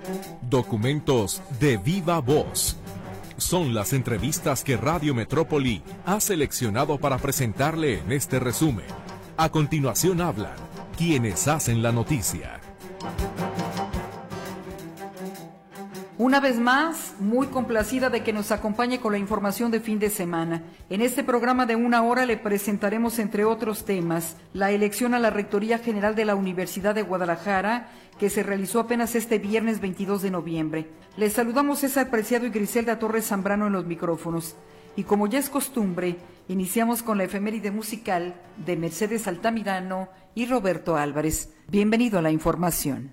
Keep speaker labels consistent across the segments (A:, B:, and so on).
A: Documentos de viva voz. Son las entrevistas que Radio Metrópoli ha seleccionado para presentarle en este resumen. A continuación hablan quienes hacen la noticia.
B: Una vez más, muy complacida de que nos acompañe con la información de fin de semana. En este programa de 1 hora le presentaremos, entre otros temas, la elección a la Rectoría General de la Universidad de Guadalajara, que se realizó apenas este viernes 22 de noviembre. Les saludamos César Preciado y Griselda Torres Zambrano en los micrófonos. Y como ya es costumbre, iniciamos con la efeméride musical de Mercedes Altamirano y Roberto Álvarez. Bienvenido a la información.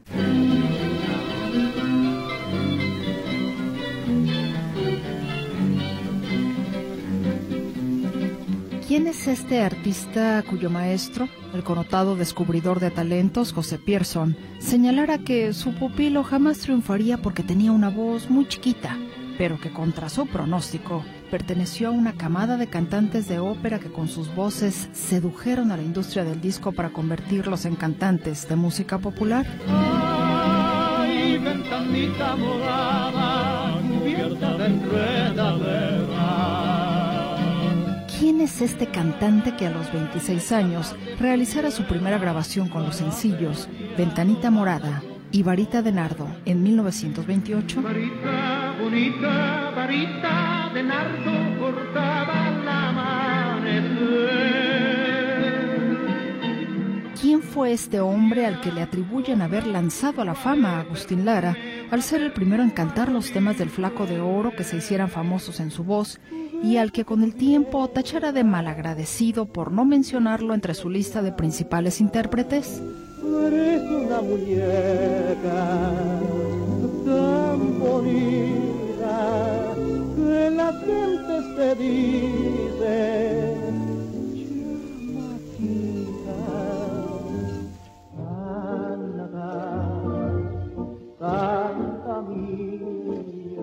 C: ¿Quién es este artista cuyo maestro, el connotado descubridor de talentos, José Pierson, señalara que su pupilo jamás triunfaría porque tenía una voz muy chiquita, pero que contra su pronóstico perteneció a una camada de cantantes de ópera que con sus voces sedujeron a la industria del disco para convertirlos en cantantes de música popular?
D: Ay, ventanita morada, cubierta de enredadera.
C: ¿Quién es este cantante que a los 26 años realizara su primera grabación con los sencillos Ventanita Morada y Varita de Nardo en 1928?
D: Varita bonita, varita de nardo cortada al amanecer.
C: ¿Quién fue este hombre al que le atribuyen haber lanzado a la fama a Agustín Lara al ser el primero en cantar los temas del Flaco de Oro que se hicieran famosos en su voz, y al que con el tiempo tachara de malagradecido por no mencionarlo entre su lista de principales intérpretes?
D: Eres una muñeca tan bonita que la gente te dice chamaquita, santa mía,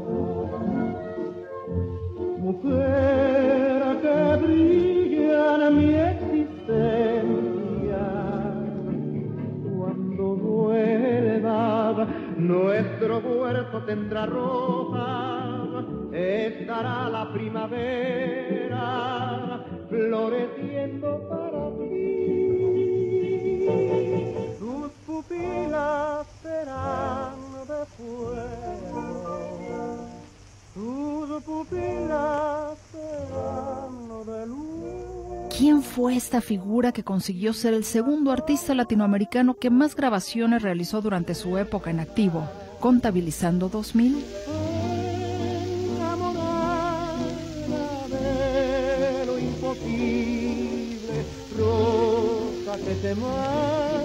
D: mujer que brilla en mi existencia. Cuando duela nuestro huerto tendrá rojas, estará la primavera floreciendo para ti. Tus pupilas serán de fuego, tus pupilas serán de luz.
C: ¿Quién fue esta figura que consiguió ser el segundo artista latinoamericano que más grabaciones realizó durante su época en activo, contabilizando 2,000?
D: Enamorada de lo imposible, rosa que te mata.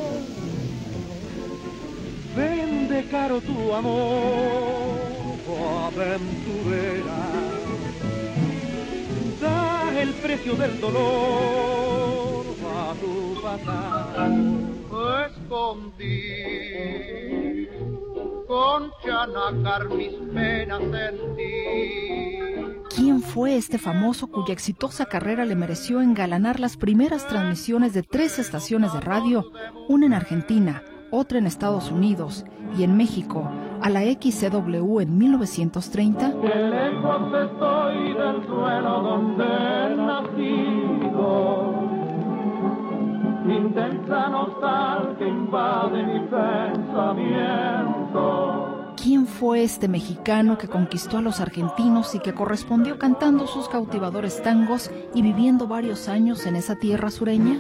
D: Vende caro tu amor, oh aventurera. Da el precio del dolor a tu pasado. Escondí con chanacar mis penas en ti.
C: ¿Quién fue este famoso cuya exitosa carrera le mereció engalanar las primeras transmisiones de 3 estaciones de radio, una en Argentina, otra en Estados Unidos y en México, a la XCW en 1930?
D: Qué lejos estoy del suelo donde he nacido. Intensa nostalgia invade mi pensamiento.
C: ¿Quién fue este mexicano que conquistó a los argentinos y que correspondió cantando sus cautivadores tangos y viviendo varios años en esa tierra sureña?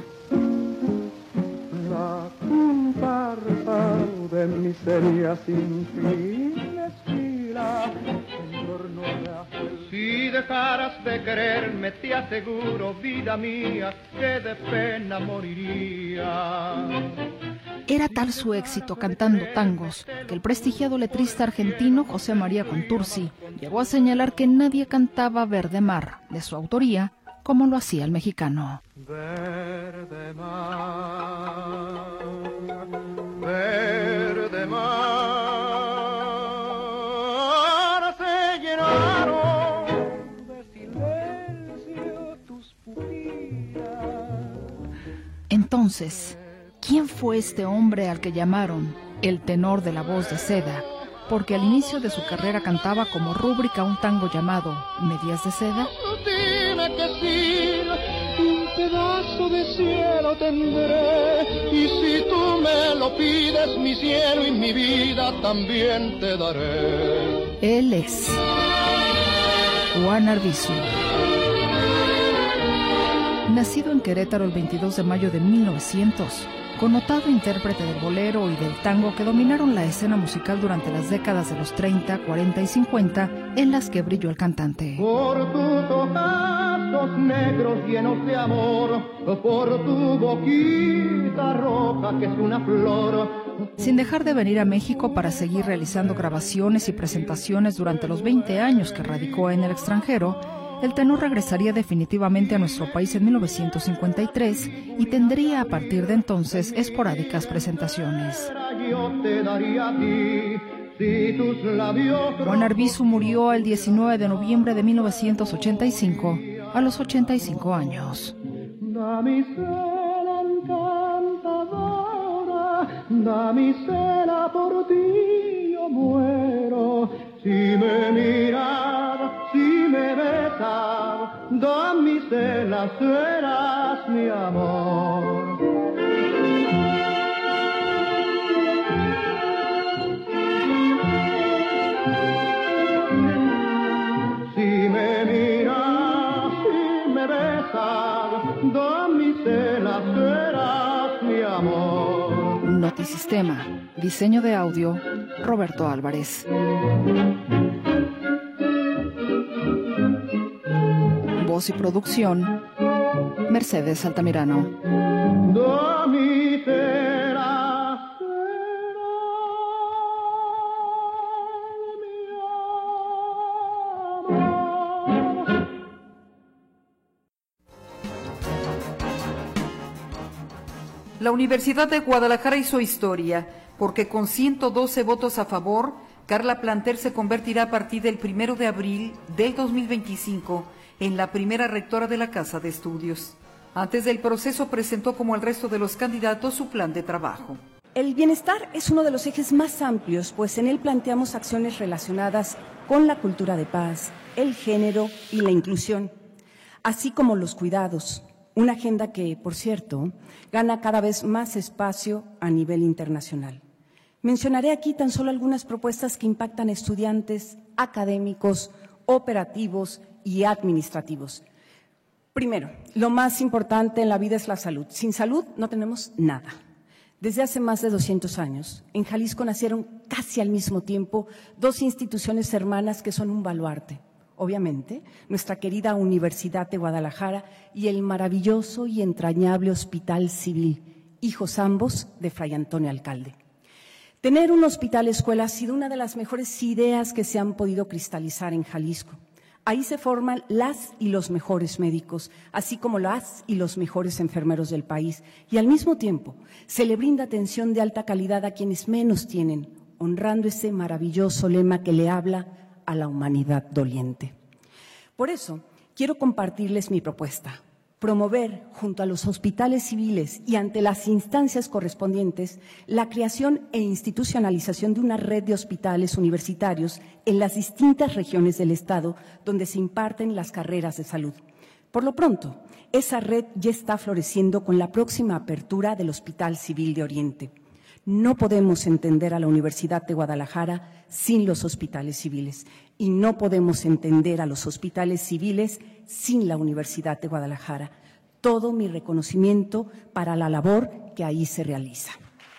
D: La comparsa de miseria sin fin desfila en torno de aquel. Si dejaras de quererme, te aseguro, vida mía, que de pena moriría.
C: Era tal su éxito cantando tangos que el prestigiado letrista argentino José María Contursi llegó a señalar que nadie cantaba Verde Mar, de su autoría, como lo hacía el mexicano.
D: Verde mar, verde mar, se llenaron de silencio tus pupilas.
C: Entonces, ¿quién fue este hombre al que llamaron el tenor de la voz de seda? porque al inicio de su carrera cantaba como rúbrica un tango llamado Medias de Seda.
D: Dime que sí, un pedazo de cielo tendré, y si tú me lo pides, mi cielo y mi vida también te daré.
C: Él es Juan Arvizu. Nacido en Querétaro el 22 de mayo de 1900, connotado intérprete del bolero y del tango que dominaron la escena musical durante las décadas de los 30, 40 y 50, en las que brilló el cantante.
D: Por tus ojazos negros llenos de amor, por tu boquita roja que es una flor.
C: Sin dejar de venir a México para seguir realizando grabaciones y presentaciones durante los 20 años que radicó en el extranjero, el tenor regresaría definitivamente a nuestro país en 1953 y tendría a partir de entonces esporádicas presentaciones. Juan Arvizu murió el 19 de noviembre de 1985 a los 85 años.
D: Damisela encantadora, damisela, por ti yo muero. Si me miras, si me besas, damisela, serás mi amor. Si me miras, si me besas, damisela, serás mi amor.
C: Notisistema, diseño de audio, Roberto Álvarez. Voz y producción, Mercedes Altamirano.
D: Damisela,
B: La Universidad de Guadalajara hizo historia, porque con 112 votos a favor, Carla Planter se convertirá a partir del 1 de abril del 2025 en la primera rectora de la Casa de Estudios. Antes del proceso presentó, como el resto de los candidatos, su plan de trabajo.
E: El bienestar es uno de los ejes más amplios, pues en él planteamos acciones relacionadas con la cultura de paz, el género y la inclusión, así como los cuidados. Una agenda que, por cierto, gana cada vez más espacio a nivel internacional. Mencionaré aquí tan solo algunas propuestas que impactan a estudiantes, académicos, operativos y administrativos. Primero, lo más importante en la vida es la salud. Sin salud no tenemos nada. Desde hace más de 200 años, en Jalisco nacieron casi al mismo tiempo dos instituciones hermanas que son un baluarte. Obviamente, nuestra querida Universidad de Guadalajara y el maravilloso y entrañable Hospital Civil, hijos ambos de Fray Antonio Alcalde. Tener un hospital escuela ha sido una de las mejores ideas que se han podido cristalizar en Jalisco. Ahí se forman las y los mejores médicos, así como las y los mejores enfermeros del país, y al mismo tiempo se le brinda atención de alta calidad a quienes menos tienen, honrando ese maravilloso lema que le habla a la humanidad doliente. Por eso, quiero compartirles mi propuesta: promover, junto a los hospitales civiles y ante las instancias correspondientes, la creación e institucionalización de una red de hospitales universitarios en las distintas regiones del Estado donde se imparten las carreras de salud. Por lo pronto, esa red ya está floreciendo con la próxima apertura del Hospital Civil de Oriente. No podemos entender a la Universidad de Guadalajara sin los hospitales civiles, y no podemos entender a los hospitales civiles sin la Universidad de Guadalajara. Todo mi reconocimiento para la labor que ahí se realiza.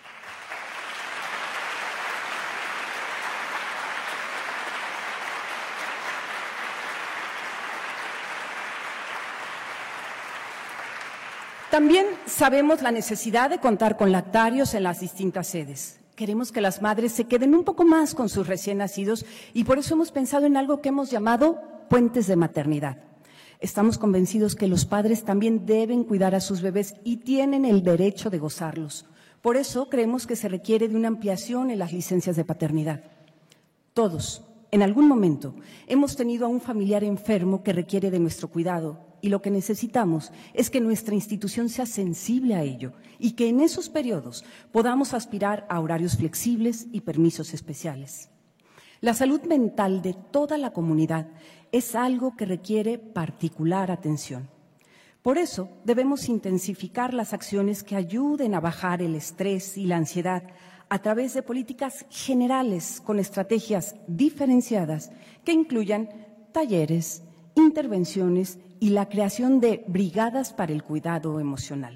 E: También sabemos la necesidad de contar con lactarios en las distintas sedes. Queremos que las madres se queden un poco más con sus recién nacidos y por eso hemos pensado en algo que hemos llamado puentes de maternidad. Estamos convencidos que los padres también deben cuidar a sus bebés y tienen el derecho de gozarlos. Por eso creemos que se requiere de una ampliación en las licencias de paternidad. Todos, en algún momento, hemos tenido a un familiar enfermo que requiere de nuestro cuidado. Y lo que necesitamos es que nuestra institución sea sensible a ello y que en esos periodos podamos aspirar a horarios flexibles y permisos especiales. La salud mental de toda la comunidad es algo que requiere particular atención. Por eso debemos intensificar las acciones que ayuden a bajar el estrés y la ansiedad a través de políticas generales con estrategias diferenciadas que incluyan talleres, intervenciones y la creación de brigadas para el cuidado emocional.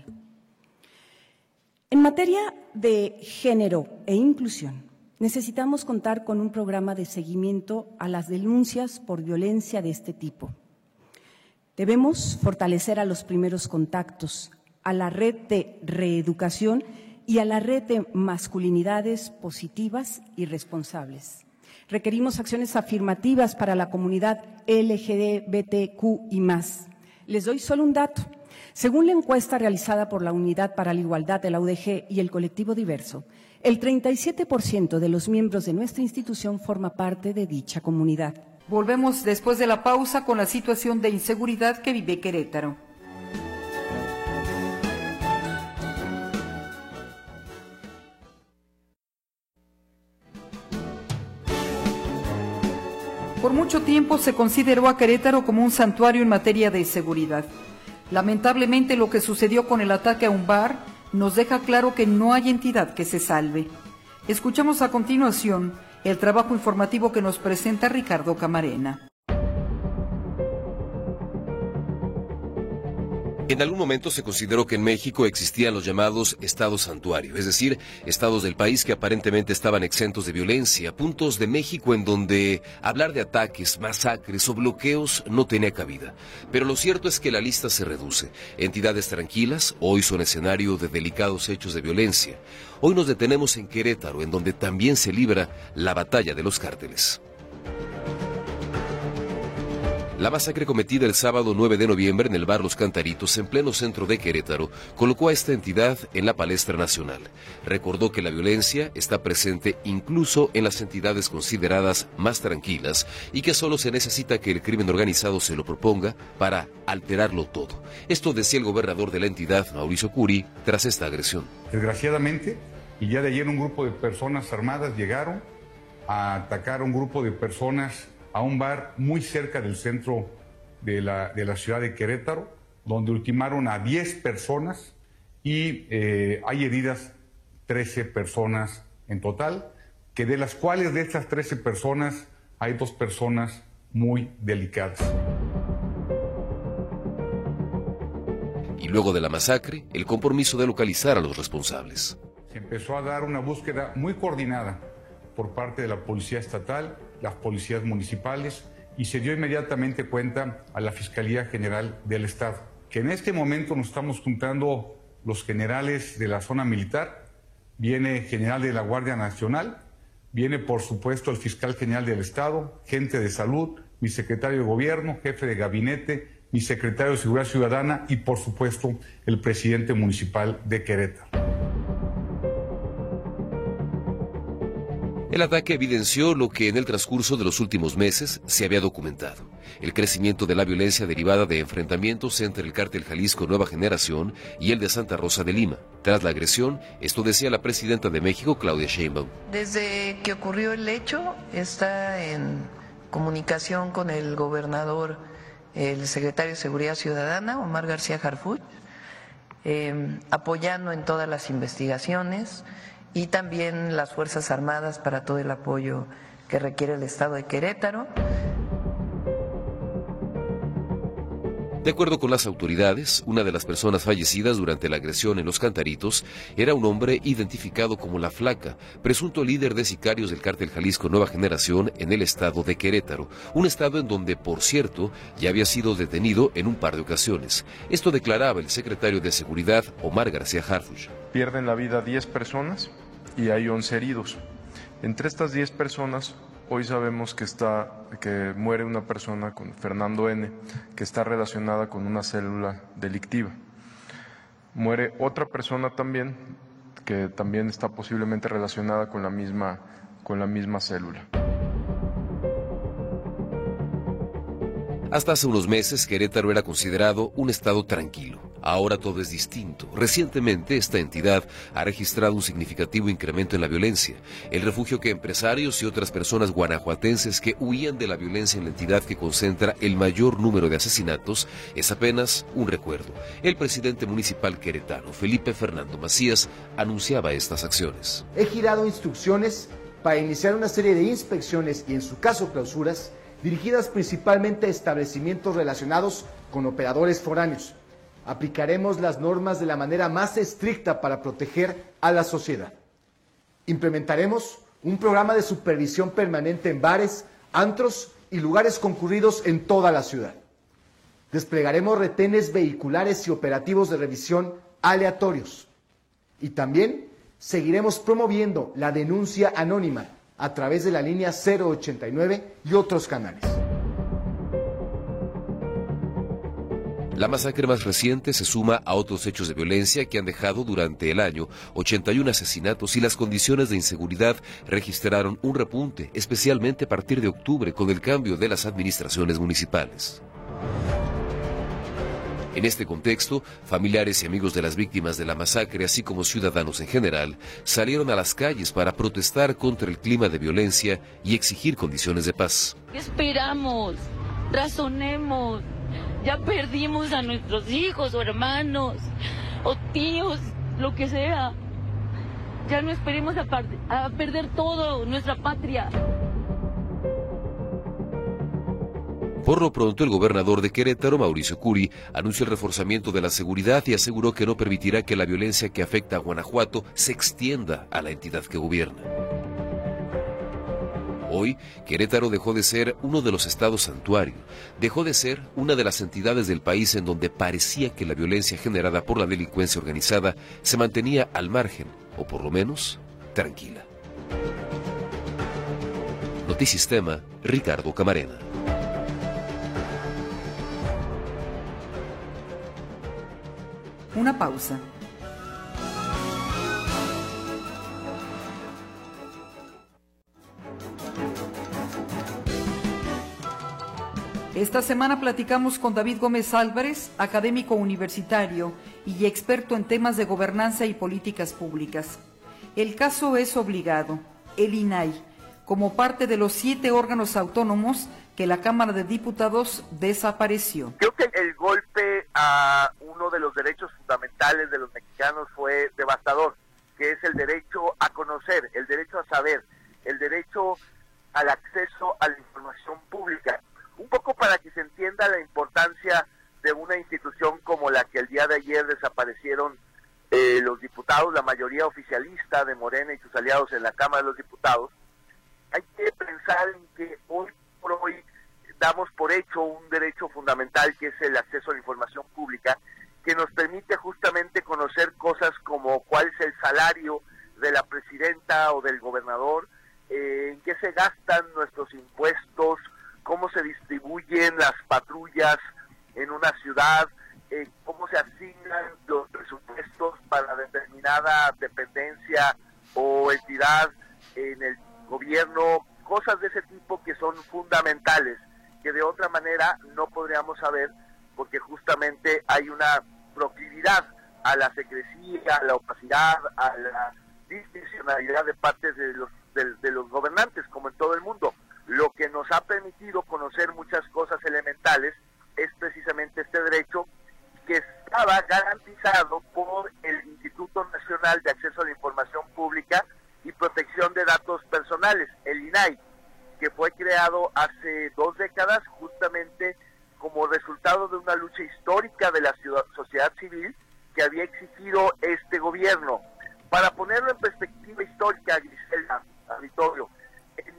E: En materia de género e inclusión, necesitamos contar con un programa de seguimiento a las denuncias por violencia de este tipo. Debemos fortalecer a los primeros contactos, a la red de reeducación y a la red de masculinidades positivas y responsables. Requerimos acciones afirmativas para la comunidad LGBTQ y más. Les doy solo un dato. Según la encuesta realizada por la Unidad para la Igualdad de la UDG y el Colectivo Diverso, el 37% de los miembros de nuestra institución forma parte de dicha comunidad.
B: Volvemos después de la pausa con la situación de inseguridad que vive Querétaro. Por mucho tiempo se consideró a Querétaro como un santuario en materia de seguridad. Lamentablemente, lo que sucedió con el ataque a un bar nos deja claro que no hay entidad que se salve. Escuchamos a continuación el trabajo informativo que nos presenta Ricardo Camarena.
F: En algún momento se consideró que en México existían los llamados estados santuario, es decir, estados del país que aparentemente estaban exentos de violencia, puntos de México en donde hablar de ataques, masacres o bloqueos no tenía cabida. Pero lo cierto es que la lista se reduce. Entidades tranquilas hoy son escenario de delicados hechos de violencia. Hoy nos detenemos en Querétaro, en donde también se libra la batalla de los cárteles. La masacre cometida el sábado 9 de noviembre en el bar Los Cantaritos, en pleno centro de Querétaro, colocó a esta entidad en la palestra nacional. Recordó que la violencia está presente incluso en las entidades consideradas más tranquilas y que solo se necesita que el crimen organizado se lo proponga para alterarlo todo. Esto decía el gobernador de la entidad, Mauricio Curi, tras esta agresión.
G: Desgraciadamente, el día de ayer un grupo de personas armadas llegaron a atacar a un grupo de personas a un bar muy cerca del centro de la ciudad de Querétaro, donde ultimaron a 10 personas y hay heridas 13 personas en total, que de las cuales de estas 13 personas hay 2 personas muy delicadas.
F: Y luego de la masacre, el compromiso de localizar a los responsables.
G: Se empezó a dar una búsqueda muy coordinada por parte de la Policía Estatal, las policías municipales, y se dio inmediatamente cuenta a la Fiscalía General del Estado, que en este momento nos estamos juntando los generales de la zona militar, viene general de la Guardia Nacional, viene por supuesto el fiscal general del Estado, gente de salud, mi secretario de Gobierno, jefe de gabinete, mi secretario de Seguridad Ciudadana y por supuesto el presidente municipal de Querétaro.
F: El ataque evidenció lo que en el transcurso de los últimos meses se había documentado: el crecimiento de la violencia derivada de enfrentamientos entre el cártel Jalisco Nueva Generación y el de Santa Rosa de Lima. Tras la agresión, esto decía la presidenta de México, Claudia Sheinbaum.
H: Desde que ocurrió el hecho, está en comunicación con el gobernador, el secretario de Seguridad Ciudadana, Omar García Harfuch, apoyando en todas las investigaciones, y también las Fuerzas Armadas para todo el apoyo que requiere el Estado de Querétaro.
F: De acuerdo con las autoridades, una de las personas fallecidas durante la agresión en Los Cantaritos era un hombre identificado como La Flaca, presunto líder de sicarios del cártel Jalisco Nueva Generación en el estado de Querétaro, un estado en donde, por cierto, ya había sido detenido en un par de ocasiones. Esto declaraba el secretario de Seguridad, Omar García Harfuch.
I: Pierden la vida 10 personas y hay 11 heridos. Entre estas 10 personas, hoy sabemos que muere una persona con Fernando N., que está relacionada con una célula delictiva. Muere otra persona también, que también está posiblemente relacionada con la misma célula.
F: Hasta hace unos meses, Querétaro era considerado un estado tranquilo. Ahora todo es distinto. Recientemente esta entidad ha registrado un significativo incremento en la violencia. El refugio que empresarios y otras personas guanajuatenses que huían de la violencia en la entidad que concentra el mayor número de asesinatos es apenas un recuerdo. El presidente municipal queretano, Felipe Fernando Macías, anunciaba estas acciones.
J: He girado instrucciones para iniciar una serie de inspecciones y en su caso clausuras dirigidas principalmente a establecimientos relacionados con operadores foráneos. Aplicaremos las normas de la manera más estricta para proteger a la sociedad. Implementaremos un programa de supervisión permanente en bares, antros y lugares concurridos en toda la ciudad. Desplegaremos retenes vehiculares y operativos de revisión aleatorios. Y también seguiremos promoviendo la denuncia anónima a través de la línea 089 y otros canales.
F: La masacre más reciente se suma a otros hechos de violencia que han dejado durante el año 81 asesinatos y las condiciones de inseguridad registraron un repunte, especialmente a partir de octubre con el cambio de las administraciones municipales. En este contexto, familiares y amigos de las víctimas de la masacre, así como ciudadanos en general, salieron a las calles para protestar contra el clima de violencia y exigir condiciones de paz.
K: ¿Qué esperamos? Razonemos. Ya perdimos a nuestros hijos o hermanos o tíos, lo que sea. Ya no esperemos a perder todo, nuestra patria.
F: Por lo pronto, el gobernador de Querétaro, Mauricio Curi, anunció el reforzamiento de la seguridad y aseguró que no permitirá que la violencia que afecta a Guanajuato se extienda a la entidad que gobierna. Hoy, Querétaro dejó de ser uno de los estados santuario, dejó de ser una de las entidades del país en donde parecía que la violencia generada por la delincuencia organizada se mantenía al margen, o por lo menos, tranquila. Notisistema, Ricardo Camarena.
B: Una pausa. Esta semana platicamos con David Gómez Álvarez, académico universitario y experto en temas de gobernanza y políticas públicas. El caso es obligado, el INAI, como parte de los 7 órganos autónomos que la Cámara de Diputados desapareció.
L: Creo que el golpe a uno de los derechos fundamentales de los mexicanos fue devastador, que es el derecho a conocer, el derecho a saber, el derecho al acceso a la información pública. Un poco para que se entienda la importancia de una institución como la que el día de ayer desaparecieron los diputados, la mayoría oficialista de Morena y sus aliados en la Cámara de los Diputados. Hay que pensar en que hoy por hoy damos por hecho un derecho fundamental que es el acceso a la información pública, que nos permite justamente conocer cosas como cuál es el salario de la presidenta o del gobernador, en qué se gastan nuestros impuestos, cómo se distribuyen las patrullas en una ciudad, cómo se asignan los presupuestos para determinada dependencia o entidad en el gobierno, cosas de ese tipo que son fundamentales, que de otra manera no podríamos saber porque justamente hay una proclividad a la secrecía, a la opacidad, a la discrecionalidad de parte de los gobernantes, como en todo el mundo. Lo que nos ha permitido conocer muchas cosas elementales es precisamente este derecho que estaba garantizado por el Instituto Nacional de Acceso a la Información Pública y Protección de Datos Personales, el INAI, que fue creado hace 2 décadas justamente como resultado de una lucha histórica de la sociedad civil que había exigido este gobierno. Para ponerlo en perspectiva histórica, Griselda, auditorio, en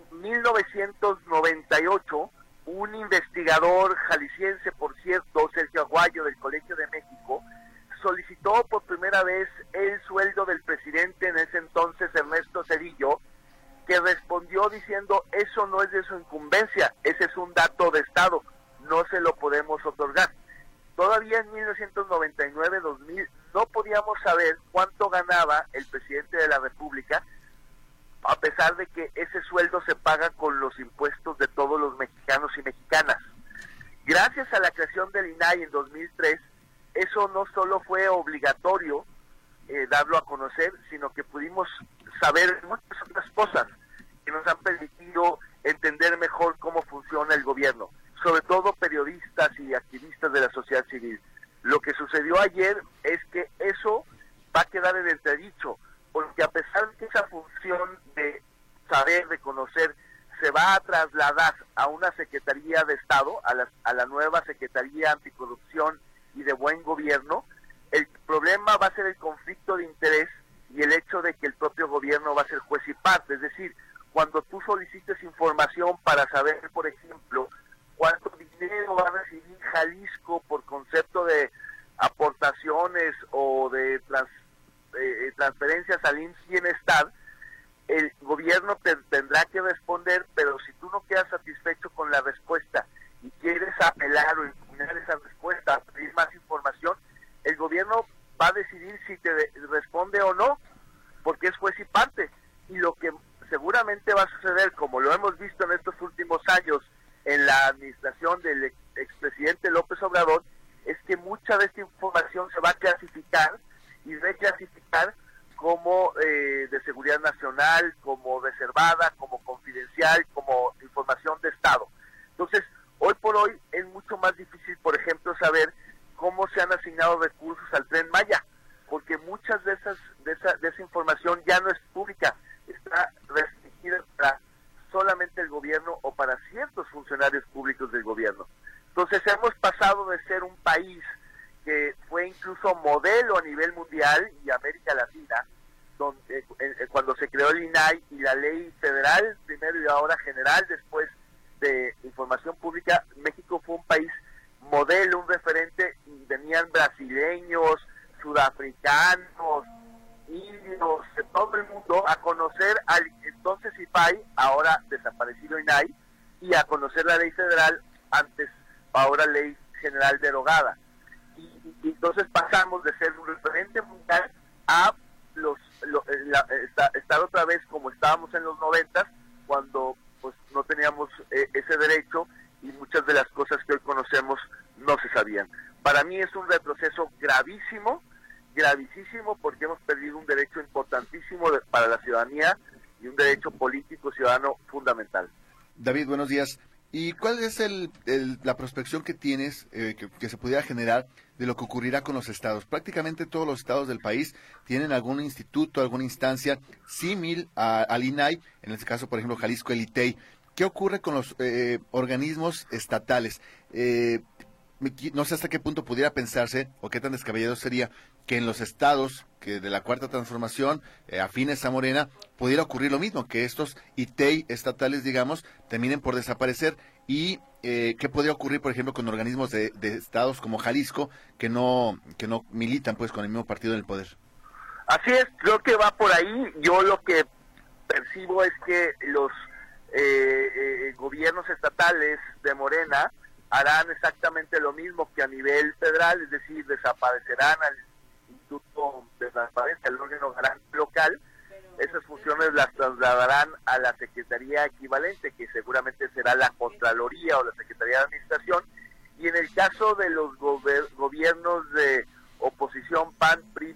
L: 1998, un investigador jalisciense, por cierto, Sergio Aguayo, del Colegio de México, solicitó por primera vez el sueldo del presidente en ese entonces, Ernesto Zedillo, que respondió diciendo, eso no es de su incumbencia, ese es un dato de Estado, no se lo podemos otorgar. Todavía en 1999-2000 no podíamos saber cuánto ganaba el presidente de la República, a pesar de que ese sueldo se paga con los impuestos de todos los mexicanos y mexicanas. Gracias a la creación del INAI en 2003, eso eso no solo fue obligatorio darlo a conocer, sino que pudimos saber muchas otras cosas que nos han permitido entender mejor cómo funciona el gobierno, sobre todo periodistas y activistas de la sociedad civil. Lo que sucedió ayer es que eso va a quedar en entredicho, porque a pesar de que esa función de saber, de conocer, se va a trasladar a una Secretaría de Estado, a la nueva Secretaría Anticorrupción y de Buen Gobierno, el problema va a ser el conflicto de interés y el hecho de que el propio gobierno va a ser juez y parte. Es decir, cuando tú solicites información para saber, por ejemplo, cuánto dinero va a recibir Jalisco por concepto de aportaciones o de transferencias al IMSS Bienestar, el gobierno tendrá que responder, pero si tú no quedas satisfecho con la respuesta y quieres apelar o impugnar esa respuesta, pedir más información, el gobierno va a decidir si te responde o no, porque es juez y parte. Y lo que seguramente va a suceder, como lo hemos visto en estos últimos años en la administración del expresidente López Obrador, es que mucha de esta información se va a clasificar y reclasificar como de seguridad nacional, como reservada, como confidencial, como información de Estado. Entonces, hoy por hoy es mucho más difícil, por ejemplo, saber cómo se han asignado recursos al Tren Maya, porque muchas de esa información ya no es pública, está restringida para solamente el gobierno o para ciertos funcionarios públicos del gobierno. Entonces hemos pasado de ser un país que fue incluso modelo a nivel mundial y América Latina, donde cuando se creó el INAI y la ley federal, primero y ahora general, después de información pública, México fue un país modelo, un referente, y venían brasileños, sudafricanos, indios, de todo el mundo a conocer al entonces IFAI, ahora desaparecido INAI, y a conocer la ley federal, antes, ahora ley general derogada. Y entonces pasamos de ser un referente mundial a estar otra vez como estábamos en los 90, cuando pues no teníamos ese derecho y muchas de las cosas que hoy conocemos no se sabían. Para mí es un retroceso gravísimo, porque hemos perdido un derecho importantísimo para la ciudadanía y un derecho político ciudadano fundamental.
M: David, buenos días. ¿Y cuál es la prospección que tienes que se pudiera generar de lo que ocurrirá con los estados? Prácticamente todos los estados del país tienen algún instituto, alguna instancia símil al INAI, en este caso, por ejemplo, Jalisco, el ITEI. ¿Qué ocurre con los organismos estatales? No sé hasta qué punto pudiera pensarse, o qué tan descabellado sería, que en los estados que de la Cuarta Transformación, afines a Morena, pudiera ocurrir lo mismo, que estos ITEI estatales, digamos, terminen por desaparecer. Y qué podría ocurrir, por ejemplo, con organismos de estados como Jalisco, que no militan pues con el mismo partido en el poder.
L: Así es, creo que va por ahí. Yo lo que percibo es que los gobiernos estatales de Morena harán exactamente lo mismo que a nivel federal, es decir, desaparecerán al Instituto de Transparencia, el órgano garante local. Esas funciones las trasladarán a la Secretaría equivalente, que seguramente será la Contraloría o la Secretaría de Administración, y en el caso de los gobiernos de oposición PAN, PRI,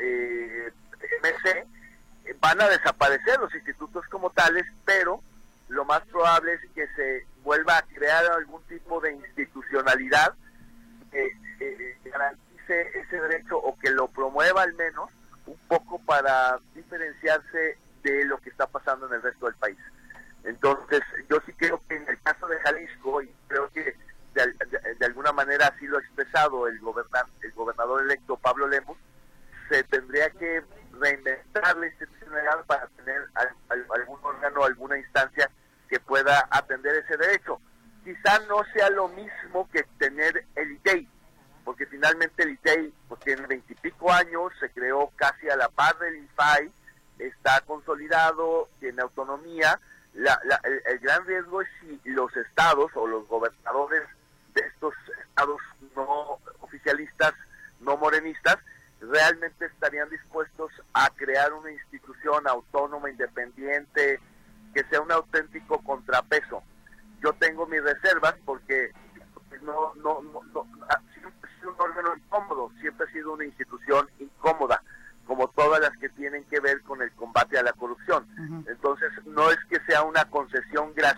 L: MC, van a desaparecer los institutos como tales, pero lo más probable es que se vuelva a crear algún tipo de institucionalidad que garantice ese derecho o que lo promueva al menos un poco para diferenciarse de lo que está pasando en el resto del país. Entonces, yo sí creo que en el caso de Jalisco, y creo que de alguna manera así lo ha expresado el gobernador electo Pablo Lemus, se tendría que reinventar la institucionalidad para tener algún órgano, alguna instancia que pueda atender ese derecho. Quizá no sea lo mismo que tener el ITEI, porque finalmente el ITEI pues, tiene 20 y pico años, se creó casi a la par del IFAI, está consolidado, tiene autonomía. El gran riesgo es si los estados o los gobernadores de estos estados no oficialistas, no morenistas, realmente estarían dispuestos a crear una institución autónoma, independiente, que sea un auténtico contrapeso. Yo tengo mis reservas porque no siempre es un órgano incómodo, siempre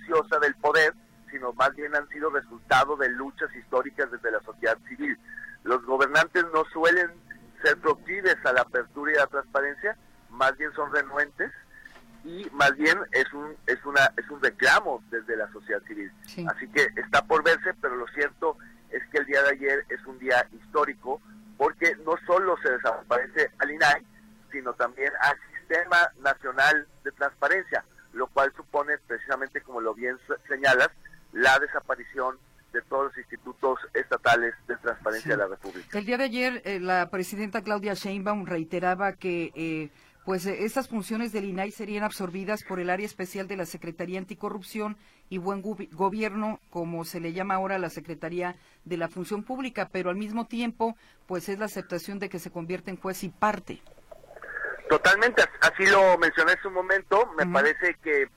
L: ociosa del poder, sino más bien han sido resultado de luchas históricas desde la sociedad civil. Los gobernantes no suelen ser proclives a la apertura y a la transparencia, más bien son renuentes, y más bien es un reclamo desde la sociedad civil. Sí. Así que está por verse, pero lo cierto es que el día de ayer es un día histórico, porque no solo se desaparece al INAI, sino también al Sistema Nacional de Transparencia, lo cual supone precisamente, como lo bien señalas, la desaparición de todos los institutos estatales de transparencia de la República.
B: El día de ayer la presidenta Claudia Sheinbaum reiteraba que estas funciones del INAI serían absorbidas por el área especial de la Secretaría Anticorrupción y Buen Gobierno, como se le llama ahora la Secretaría de la Función Pública, pero al mismo tiempo pues es la aceptación de que se convierte en juez y parte.
L: Totalmente, así lo mencioné hace un momento. Me parece que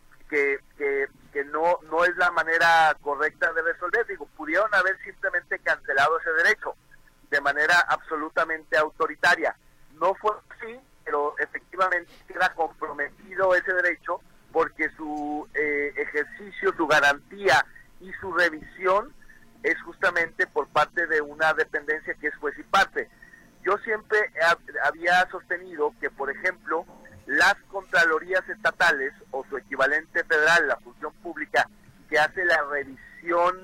L: no es la manera correcta de resolver. Digo, pudieron haber simplemente cancelado ese derecho de manera absolutamente autoritaria. No fue así, pero efectivamente queda comprometido ese derecho porque su ejercicio, su garantía y su revisión es justamente por parte de una dependencia que es juez y parte. Yo siempre había sostenido que, por ejemplo, las contralorías estatales o su equivalente federal, la función pública, que hace la revisión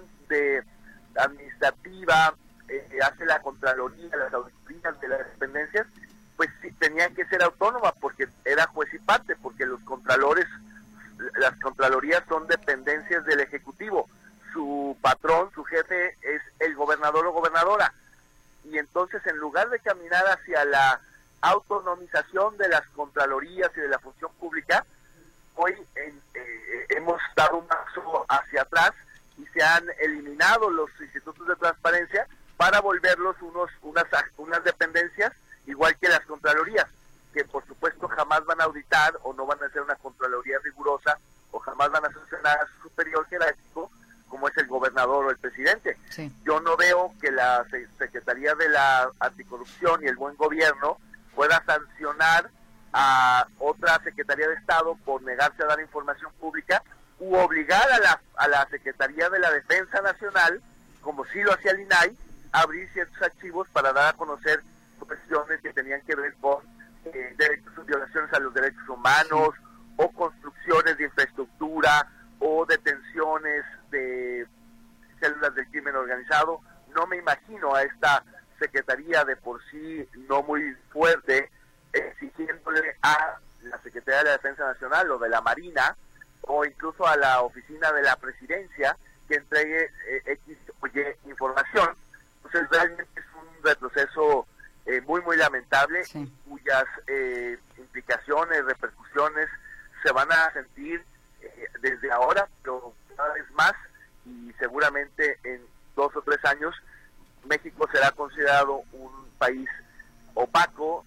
L: administrativa, hace la contraloría, las auditorías de las dependencias, pues sí, tenían que ser autónomas porque era juez y parte, porque los contralores, las contralorías son dependencias del Ejecutivo. Su patrón, su jefe es el gobernador o gobernadora. Y entonces, en lugar de caminar hacia la autonomización de las contralorías y de la función pública, hoy hemos dado un paso hacia atrás y se han eliminado los institutos de transparencia para volverlos unas dependencias igual que las contralorías, que por supuesto jamás van a auditar o no van a hacer una contraloría rigurosa o jamás van a sancionar a su superior jerárquico, como es el gobernador o el presidente. Sí. Yo no veo que la Secretaría de la Anticorrupción y el Buen Gobierno pueda sancionar a otra Secretaría de Estado por negarse a dar información pública u obligar a la Secretaría de la Defensa Nacional, como sí lo hacía el INAI, a abrir ciertos archivos para dar a conocer cuestiones que tenían que ver con violaciones a los derechos humanos o construcciones de infraestructura o detenciones de células del crimen organizado. No me imagino a esta secretaría de por sí no muy fuerte exigiéndole a la Secretaría de la Defensa Nacional o de la Marina o incluso a la oficina de la Presidencia que entregue X o Y información. Entonces realmente es un retroceso muy lamentable, cuyas implicaciones, repercusiones se van a sentir desde ahora, pero cada vez más, y seguramente en 2 o 3 años México será considerado un país opaco,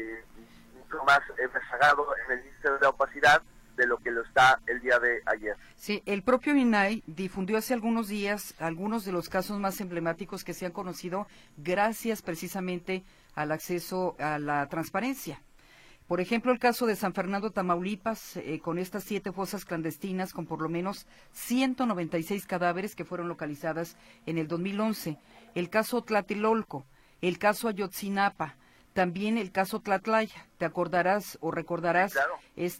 L: mucho más rezagado en el índice de la opacidad de lo que lo está el día de ayer.
B: Sí, el propio INAI difundió hace algunos días algunos de los casos más emblemáticos que se han conocido gracias precisamente al acceso a la transparencia. Por ejemplo, el caso de San Fernando, Tamaulipas, con estas 7 fosas clandestinas con por lo menos 196 cadáveres que fueron localizadas en el 2011. El caso Tlatelolco, el caso Ayotzinapa, también el caso Tlatlaya. ¿Te acordarás o recordarás? Sí, claro.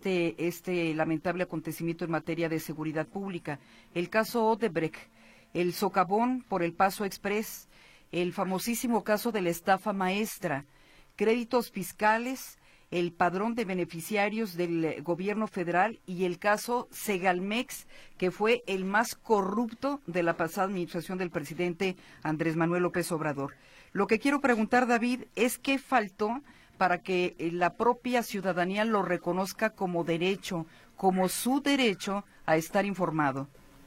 B: este lamentable acontecimiento en materia de seguridad pública? El caso Odebrecht, el socavón por el Paso Express, el famosísimo caso de la estafa maestra, créditos fiscales, el padrón de beneficiarios del gobierno federal y el caso Segalmex, que fue el más corrupto de la pasada administración del presidente Andrés Manuel López Obrador. Lo que quiero preguntar, David, es qué faltó para que la propia ciudadanía lo reconozca como derecho, como su derecho a estar informado.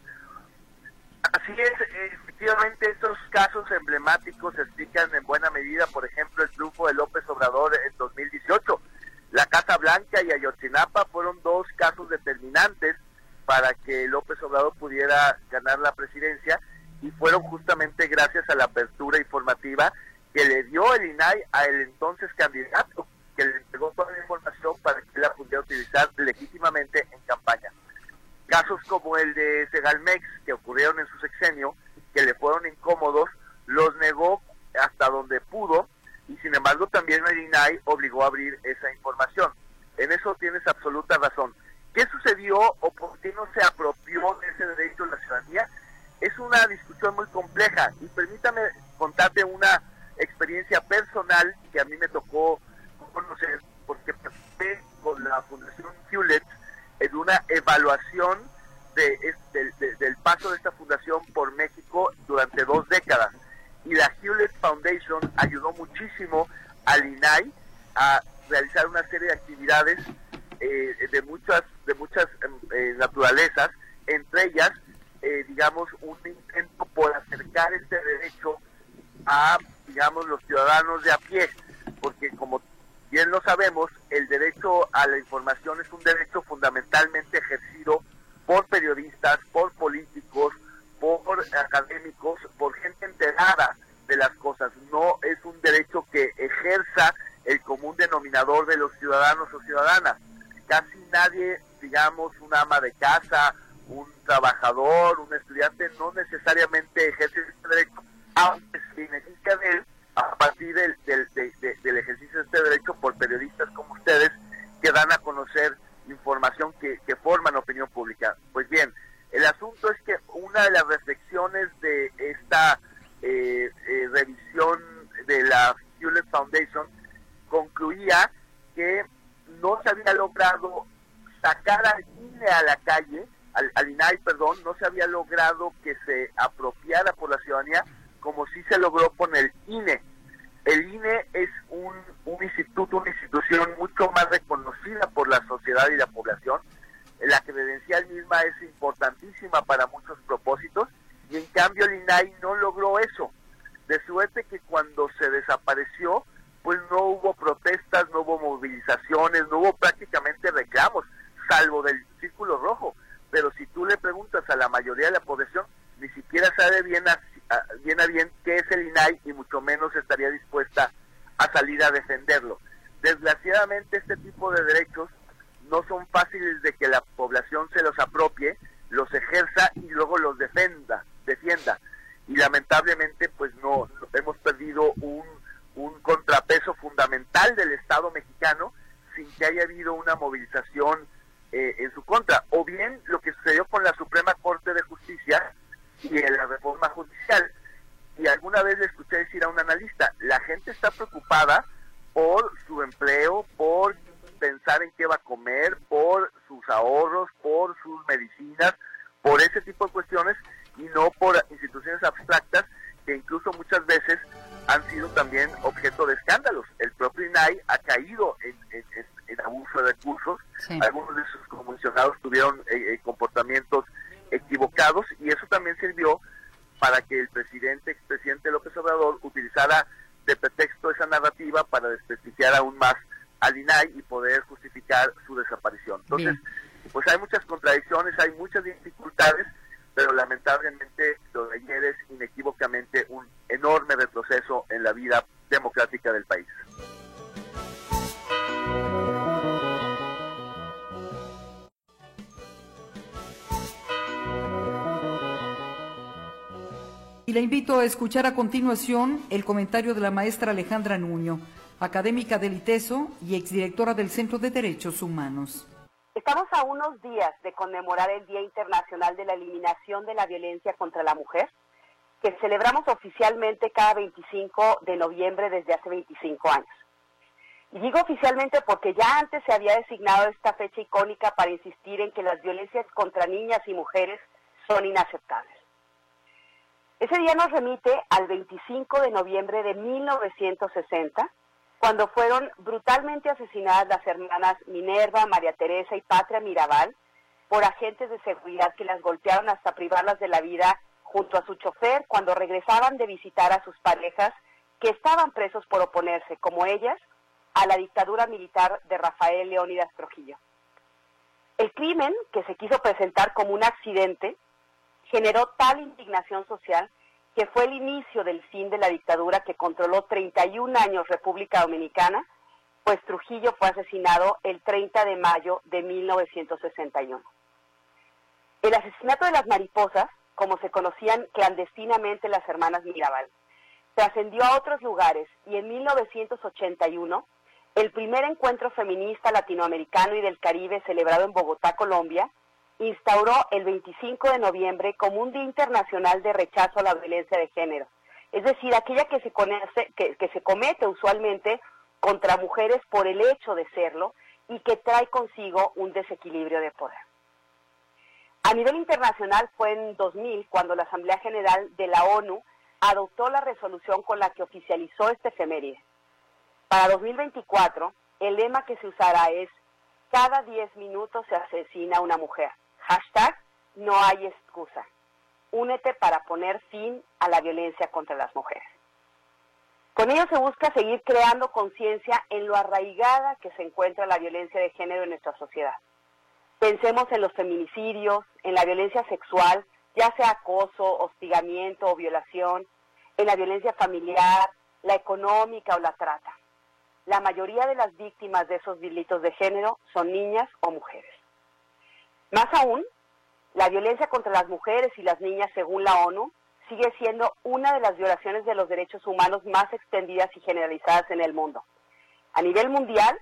L: Así es, efectivamente estos casos emblemáticos explican en buena medida, por ejemplo, el triunfo de López Obrador en 2018. La Casa Blanca y Ayotzinapa fueron 2 casos determinantes para que López Obrador pudiera ganar la presidencia y fueron justamente gracias a la apertura informativa que le dio el INAI al entonces candidato, que le entregó toda la información para que la pudiera utilizar legítimamente en campaña. Casos como el de Segalmex, que ocurrieron en su sexenio, que le fueron incómodos, los negó hasta donde pudo, y sin embargo también el INAI obligó a abrir esa información. En eso tienes absoluta razón. ¿Qué sucedió o por qué no se apropió de ese derecho de la ciudadanía? Es una discusión muy compleja, y permítame contarte una experiencia personal que a mí me tocó conocer, porque participé con la Fundación Hewlett en una evaluación del paso de esta fundación por México durante 2 décadas. Y la Hewlett Foundation ayudó muchísimo al INAI a realizar una serie de actividades de muchas naturalezas, entre ellas, digamos, un intento por acercar este derecho a, digamos, los ciudadanos de a pie, porque como bien lo sabemos, el derecho a la información es un derecho fundamentalmente ejercido por periodistas, por políticos, por académicos, por gente enterada de las cosas. No es un derecho que ejerza el común denominador de los ciudadanos o ciudadanas. Casi nadie, digamos, un ama de casa, un trabajador, un estudiante, no necesariamente ejerce este derecho, aunque se beneficia de él a partir del ejercicio de este derecho por periodistas como ustedes, que dan a conocer información que forman opinión pública. Pues bien, el asunto es que una de las reflexiones de esta revisión de la Hewlett Foundation concluía que no se había logrado sacar al INE a la calle, al INAI, perdón, no se había logrado que se apropiara por la ciudadanía como sí se logró con el INE. El INE es un instituto, una institución mucho más reconocida por la sociedad y la población. La credencial misma es importantísima para muchos propósitos, y en cambio el INAI no logró eso. De suerte que cuando se desapareció, pues no hubo protestas, no hubo movilizaciones, no hubo prácticamente reclamos, salvo del Círculo Rojo. Pero si tú le preguntas a la mayoría de la población, ni siquiera sabe bien a bien qué es el INAI, y mucho menos estaría dispuesta a salir a defenderlo. Desgraciadamente, este tipo de derechos no son fáciles de que la población se los apropie, los ejerza y luego los defienda. Y lamentablemente, pues no hemos perdido un contrapeso fundamental del Estado mexicano sin que haya habido una movilización en su contra. O bien lo que sucedió con la Suprema Corte de Justicia y en la reforma judicial. Y alguna vez le escuché decir a un analista, la gente está preocupada por su empleo, por pensar en qué va a comer, por sus ahorros, por sus medicinas, por ese tipo de cuestiones, y no por instituciones abstractas que incluso muchas veces han sido también objeto de escándalos. El propio INAI ha caído en abuso de recursos. Sí. Algunos de sus comisionados tuvieron comportamientos equivocados, y eso también sirvió para que el expresidente López Obrador utilizara de pretexto esa narrativa para desprestigiar aún más al INAI y poder justificar su desaparición. Entonces, pues hay muchas contradicciones, hay muchas dificultades, pero lamentablemente lo de ayer es inequívocamente un enorme retroceso en la vida democrática del país.
B: Y la invito a escuchar a continuación el comentario de la maestra Alejandra Nuño, académica del ITESO y exdirectora del Centro de Derechos Humanos.
N: Estamos a unos días de conmemorar el Día Internacional de la Eliminación de la Violencia contra la Mujer, que celebramos oficialmente cada 25 de noviembre desde hace 25 años. Y digo oficialmente porque ya antes se había designado esta fecha icónica para insistir en que las violencias contra niñas y mujeres son inaceptables. Ese día nos remite al 25 de noviembre de 1960, cuando fueron brutalmente asesinadas las hermanas Minerva, María Teresa y Patria Mirabal por agentes de seguridad que las golpearon hasta privarlas de la vida junto a su chofer cuando regresaban de visitar a sus parejas que estaban presos por oponerse, como ellas, a la dictadura militar de Rafael Leónidas Trujillo. El crimen, que se quiso presentar como un accidente, generó tal indignación social que fue el inicio del fin de la dictadura que controló 31 años República Dominicana, pues Trujillo fue asesinado el 30 de mayo de 1961. El asesinato de las mariposas, como se conocían clandestinamente las hermanas Mirabal, trascendió a otros lugares y en 1981, el primer encuentro feminista latinoamericano y del Caribe celebrado en Bogotá, Colombia, instauró el 25 de noviembre como un Día Internacional de Rechazo a la Violencia de Género, es decir, aquella que se comete usualmente contra mujeres por el hecho de serlo y que trae consigo un desequilibrio de poder. A nivel internacional fue en 2000 cuando la Asamblea General de la ONU adoptó la resolución con la que oficializó este efeméride. Para 2024, el lema que se usará es cada 10 minutos se asesina una mujer. Hashtag no hay excusa. Únete para poner fin a la violencia contra las mujeres. Con ello se busca seguir creando conciencia en lo arraigada que se encuentra la violencia de género en nuestra sociedad. Pensemos en los feminicidios, en la violencia sexual, ya sea acoso, hostigamiento o violación, en la violencia familiar, la económica o la trata. La mayoría de las víctimas de esos delitos de género son niñas o mujeres. Más aún, la violencia contra las mujeres y las niñas, según la ONU, sigue siendo una de las violaciones de los derechos humanos más extendidas y generalizadas en el mundo. A nivel mundial,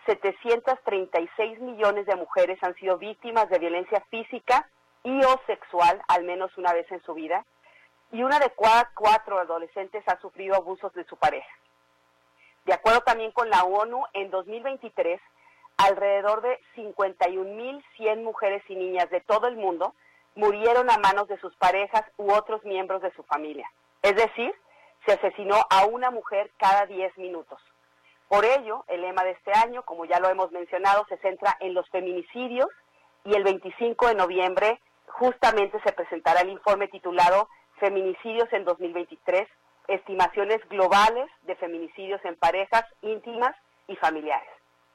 N: 736 millones de mujeres han sido víctimas de violencia física y o sexual al menos una vez en su vida, y una de cada 4 adolescentes ha sufrido abusos de su pareja. De acuerdo también con la ONU, en 2023, alrededor de 51.100 mujeres y niñas de todo el mundo murieron a manos de sus parejas u otros miembros de su familia. Es decir, se asesinó a una mujer cada 10 minutos. Por ello, el lema de este año, como ya lo hemos mencionado, se centra en los feminicidios y el 25 de noviembre justamente se presentará el informe titulado Feminicidios en 2023, estimaciones globales de feminicidios en parejas íntimas y familiares.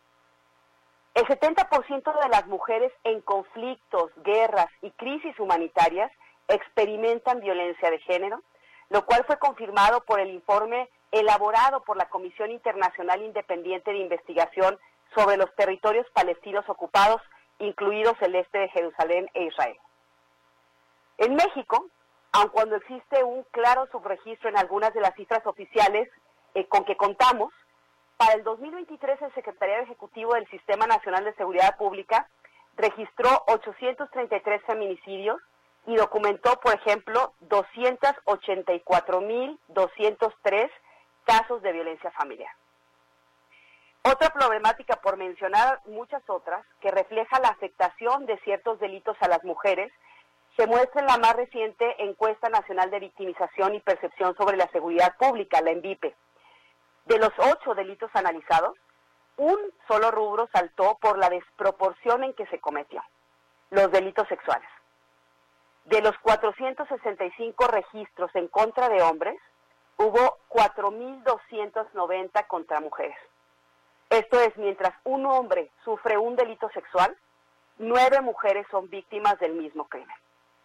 N: El 70% de las mujeres en conflictos, guerras y crisis humanitarias experimentan violencia de género, lo cual fue confirmado por el informe elaborado por la Comisión Internacional Independiente de Investigación sobre los territorios palestinos ocupados, incluidos el este de Jerusalén e Israel. En México, aun cuando existe un claro subregistro en algunas de las cifras oficiales con que contamos, para el 2023 el Secretariado Ejecutivo del Sistema Nacional de Seguridad Pública registró 833 feminicidios y documentó, por ejemplo, 284.203 casos de violencia familiar. Otra problemática, por mencionar muchas otras, que refleja la afectación de ciertos delitos a las mujeres, se muestra en la más reciente Encuesta Nacional de Victimización y Percepción sobre la Seguridad Pública, la ENVIPE. De los 8 delitos analizados, un solo rubro saltó por la desproporción en que se cometió: los delitos sexuales. De los 465 registros en contra de hombres, hubo 4.290 contra mujeres. Esto es, mientras un hombre sufre un delito sexual, 9 mujeres son víctimas del mismo crimen.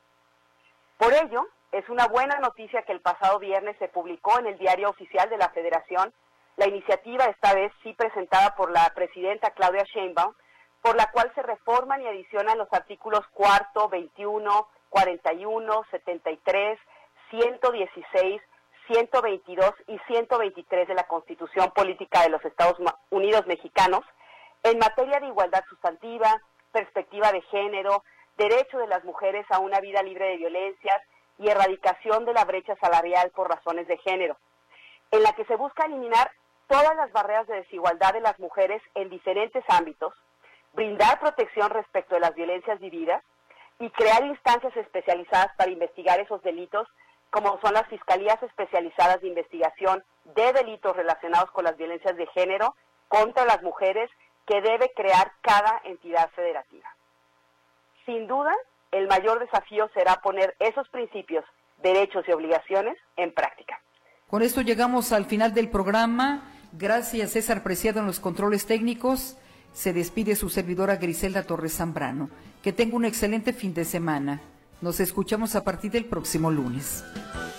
N: Por ello, es una buena noticia que el pasado viernes se publicó en el Diario Oficial de la Federación la iniciativa, esta vez sí presentada por la presidenta Claudia Sheinbaum, por la cual se reforman y adicionan los artículos 4, 21, 41, 73, 116, 122 y 123 de la Constitución Política de los Estados Unidos Mexicanos en materia de igualdad sustantiva, perspectiva de género, derecho de las mujeres a una vida libre de violencias y erradicación de la brecha salarial por razones de género, en la que se busca eliminar todas las barreras de desigualdad de las mujeres en diferentes ámbitos, brindar protección respecto de las violencias vividas y crear instancias especializadas para investigar esos delitos, como son las Fiscalías Especializadas de Investigación de Delitos relacionados con las violencias de género contra las mujeres, que debe crear cada entidad federativa. Sin duda, el mayor desafío será poner esos principios, derechos y obligaciones en práctica.
B: Con esto llegamos al final del programa. Gracias, César Preciado, en los controles técnicos. Se despide su servidora Griselda Torres Zambrano. Que tenga un excelente fin de semana. Nos escuchamos a partir del próximo lunes.